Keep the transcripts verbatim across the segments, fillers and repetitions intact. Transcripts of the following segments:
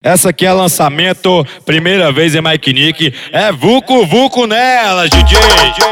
Essa aqui é lançamento, primeira vez em Mike Nick. É Vucu Vucu nela, D J.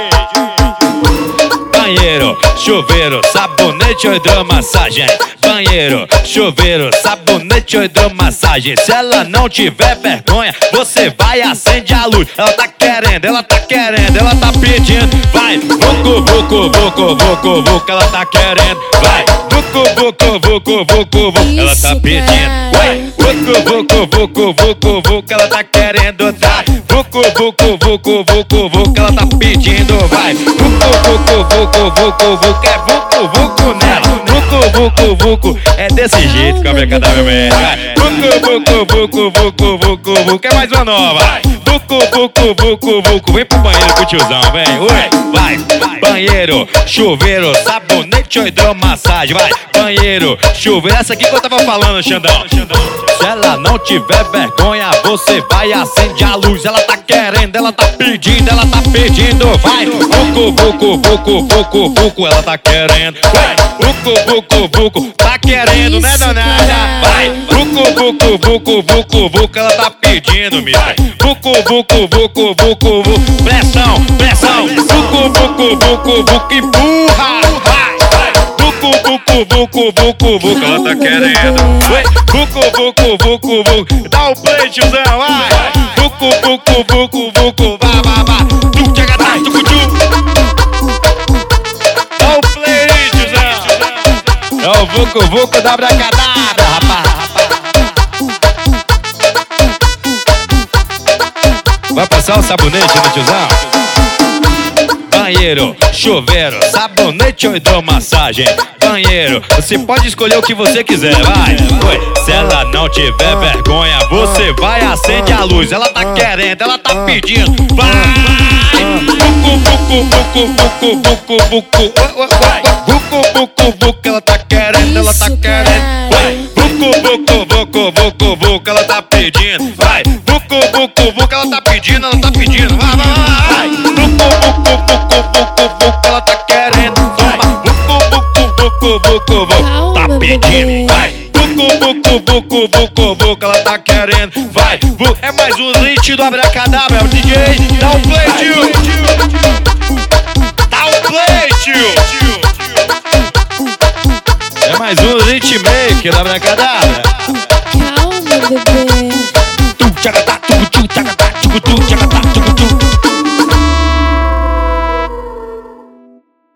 Banheiro, chuveiro, sabonete ou hidromassagem. Banheiro, chuveiro, sabonete ou hidromassagem. Se ela não tiver vergonha, você vai acende a luz. Ela tá querendo, ela tá querendo, ela tá pedindo. Vai, vucu, vucu, vucu, vucu, vucu, ela tá querendo. Vai, vucu, vucu, vucu, vucu, vucu, ela tá pedindo. Vai, vucu, vucu, vucu, vucu, vucu, ela tá querendo dar. Vucu, vucu, vucu, vucu, vucu, ela tá pedindo. Vai, vucu, vucu, vucu, vucu, vucu, é vucu, vucu nela. Vucu, vucu, vucu, é desse jeito que a brincadeira vem. Vucu, vucu, vucu, vucu, vucu, vucu, é mais uma nova. Vucu, vucu, vucu, vucu, vem pro banheiro com o tiozão, vem. Ui, vai, banheiro, chuveiro, sabonete ou hidromassagem. Vai, banheiro, chuveiro, essa aqui que eu tava falando, Xandão. Se ela não tiver vergonha, você vai acende a luz. Ela tá querendo, ela tá pedindo, ela tá pedindo. Vai, vucu, vucu, vucu, vucu, vucu, ela tá querendo. Vai, vucu, vucu, vucu, tá querendo, né, danada? Vai, vucu, vucu, vucu, vucu, vucu, ela tá pedindo, mister. Vucu, vucu, vucu, vucu, vucu, pressão, pressão. Vucu, vucu, vucu, vucu, empurra. Vucu, vucu, vucu, vucu, vucu, ela tá querendo. Vucu, vucu, vucu, vucu, dá o play, tiozão, vai. Vucu, vucu, vucu, vucu, vá, vá, vá. Tu, tchaga, tá, tucu, tchu. Dá o play, tiozão. É o vucu, vucu da abracadabra, rapaz, rapaz. Vai passar o sabonete, né, tiozão? Banheiro, chuveiro, sabonete ou hidromassagem. Banheiro, você pode escolher o que você quiser, vai. Oi. Se ela não tiver vergonha, você vai acende a luz. Ela tá querendo, ela tá pedindo. Vai! Vucu, vucu, vucu, vucu, vucu, vucu. Vucu, vucu, vucu, ela tá querendo, ela tá querendo. Vai! Vucu, vucu, vucu, vucu, vucu, ela tá pedindo. Vai! Vucu, vucu, vucu, ela tá pedindo, ela tá pedindo. Vai, vai, vai! Vucu, vucu, vucu, vucu, vucu, ela tá querendo. Toma! Vucu, vucu, vucu, vucu, vucu, tá pedindo. Vai! Vucu, vucu, vucu, vucu, vucu, ela tá querendo. Vai! É mais um hit do abracadabra, é o D J. Dá o play, tio! Dá o play, tio! É mais um hitmaker da abracadabra. Calma, bebê. Tu, tchaca, tá, tu, tu, tchaca, tá, tu, tu, tchaca, tá.